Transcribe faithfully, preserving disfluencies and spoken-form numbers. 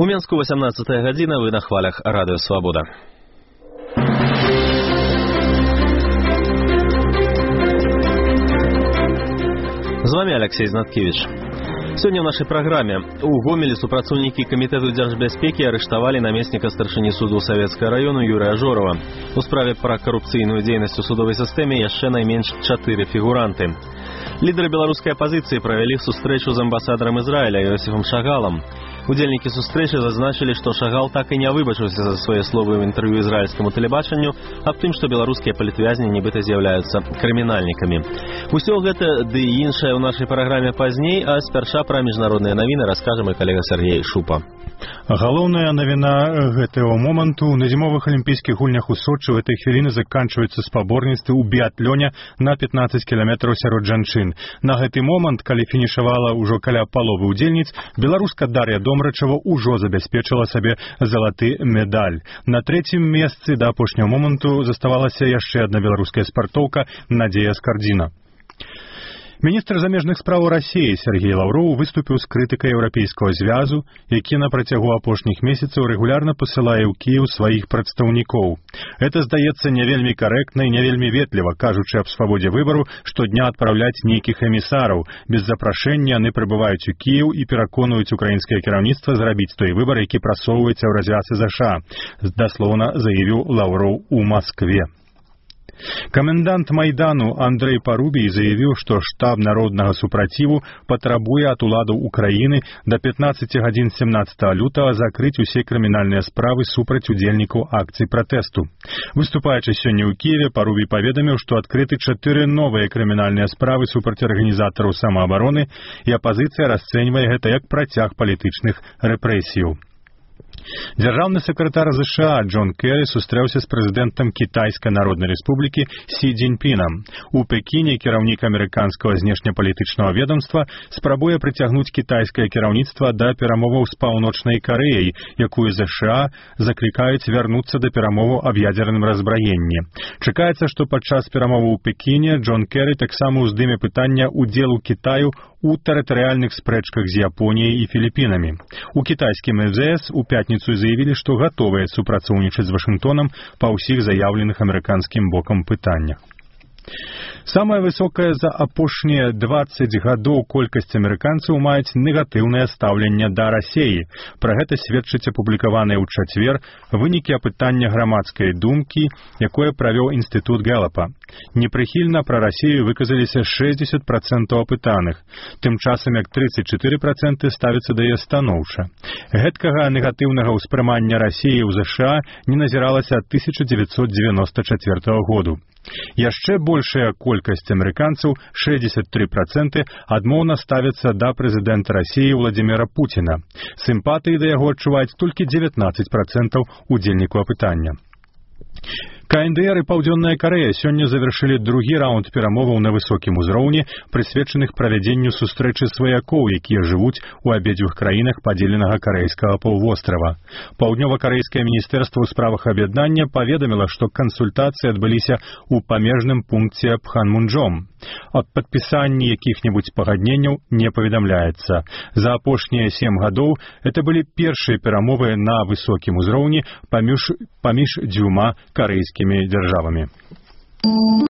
У Менску восемнадцатая гадзіна, вы на хвалях Радыё Свабода. З вами Алексей Знаткевич. Сегодня в нашей программе у Гомелі супрацоўнікі Камітэту дзяржбяспекі арыштавалі намесніка старшыні суду Савецкага району Юрия Ажорова. У справе пра карупцыйную дзейнасць у судовай сістэме яшчэ найменш чатыры фігуранты. Лідары беларускай апазіцыі правялі сустрэчу з амбасадарам Ізраіля Йосифом Шагалам. Удзельнікі сустрэчы зазначылі, што Шагал так і не выбачыўся за свае словы ў інтэрв'ю ізраільскаму тэлебачанню аб тым, што беларускія палітвязні нібыта з'яўляюцца крымінальнікамі. Усё гэта ды і іншае ў нашай праграме пазней, а спярша пра міжнародныя навіны раскажа мой калега Сергей Шупа. Галоўная навіна гэтага моманту: на зімовых алімпійскіх гульнях у Сочы ў этой хвіліны заканчваюцца спаборніцтвы ў біятлоне на пятнаццаць кіламетраў сярод жанчын. На гэты момант, калі фінішавала ўжо каля паловы удзельніц, беларуска Дар'я Домрачева ўжо забяспечыла сабе залаты медаль. На трэцім месцы да апошняга моманту заставалася яшчэ адна беларуская спартоўка Надзея Скардзіна. Міністр замежных спраў Расіі Сергей Лаўроў выступіў з крытыкай Еўрапейскага звязу, які на працягу апошніх месяцаў рэгулярна пасылае ў Кіеў сваіх прадстаўнікоў. Это здаецца не вельмі карэктна і не вельмі ветліва, кажучы аб свабодзе выбару, штодня адпраўляць нейкіх эмісараў. Без запрашэння яны прыбываюць у Кіеў і пераконваюць украінскае кіраўніцтва зрабіць той выбар, які прасоўваецца ў развяз ЗША, даслоўна заявіў Лаўроў у Маскве. Камендант Майдану Андрэй Парубій заявіў, што штаб народнага супраціву патрабуе ад уладаў Украіны да пятнаццаці гадзін семнаццатага лютага закрыць усе крымінальныя справы супраць удзельнікаў акцый пратэсту. Выступаючы сёння ў Кіеве, Парубій паведаміў, што адкрыты чатыры новыя крымінальныя справы супраць арганізатараў самаабароны, і апазіцыя расцэньвае гэта як працяг палітычных рэпрэсіяў. Дзяржаўны сакратар ЗША Джон Керрі сустрэўся з прэзідэнтам Кітайскай Народнай Рэспублікі Сі Цзіньпінам. У Пекіне кіраўнік амерыканскага знешнепалітычнага ведомства спрабуе прыцягнуць кітайскае кіраўніцтва да перамоваў з Паўночнай Карэяй, якую ЗША заклікаюць вярнуцца да перамоваў аб ядзерным раззбраенні. Чакаецца, што падчас перамоваў у Пекіне Джон Керрі таксама ўздыме пытання ўдзелу Кітаю у тэрытарыяльных спрэчках з Японіяй і Філіпінамі. У кітайскім эф зэ эс у пятніцу заявілі, што гатовыя супрацоўнічаць з Вашынгтонам па ўсіх заяўленых амерыканскім бокам пытаннях. Самая высокая за апошнія дваццаць гадоў колькасць амерыканцаў маюць негатыўнае стаўленне да Расіі. Пра гэта сведчыць апублікаваныя ў чацвер вынікі апытання грамадскай думкі, якое правёў інстытут Гэлапа. Непрыхільна пра Расію выказаліся шэсцьдзесят працэнтаў апытаных, тым часам як трыццаць чатыры працэнты ставяцца да яе станоўча. Гэткага негатыўнага ўспрымання Расіі ў ЗША не назіралася ад тысяча дзевяцьсот дзевяноста чацвёртага году. Яшчэ большая колькасць амерыканцаў, шэсцьдзесят тры працэнты, адмоўна ставяцца да прэзідэнта Расіі Владзіміра Пуціна. Сімпатыі да яго адчуваюць толькі дзевятнаццаць працэнтаў удзельнікаў апытання. ка эн дэ эр і Паўдзённая Карэя сёння завяршылі другі раунд перамоваў на высокім узроўні, прысвечаных правядзенню сустрэчы сваякоў, якія жывуць у абедзвюх краінах падзеленага карэйскага паўвострава. Паўднёва-карэйскае міністэрства ў справах аб'яднання паведаміла, што кансультацыі адбыліся ў памежным пункце Пханмунджом. Аб падпісанні якіх-небудзь пагадненняў не паведамляецца. За апошнія сем гадоў это былі першыя перамовы на высокім узроўні паміж, паміж дзвюма карэйскімі дзяржавамі.